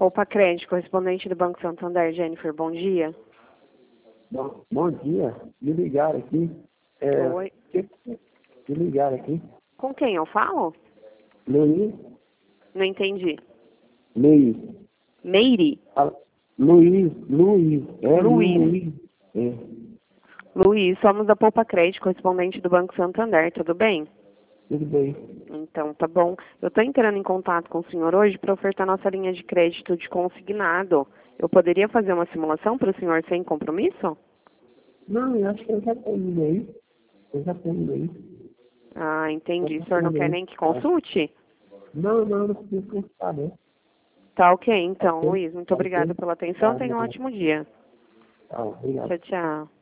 Poupa Crédito, correspondente do Banco Santander, Jennifer, bom dia. Bom dia, me ligaram aqui. Oi. Me ligaram aqui. Com quem eu falo? Luiz. Não entendi. Luiz. Meire? Luiz. Luiz. É. Luiz, somos da Poupa Crédito, correspondente do Banco Santander, tudo bem? Tudo bem. Então, tá bom. Eu estou entrando em contato com o senhor hoje para ofertar nossa linha de crédito de consignado. Eu poderia fazer uma simulação para o senhor sem compromisso? Não, eu acho que eu já tenho aí. Ah, entendi. O senhor não quer nem que consulte? Não preciso consultar, né? Tá ok, então, Ok. Luiz. Muito obrigada pela atenção. Tá, Tenha um ótimo dia. obrigado. Tchau, tchau.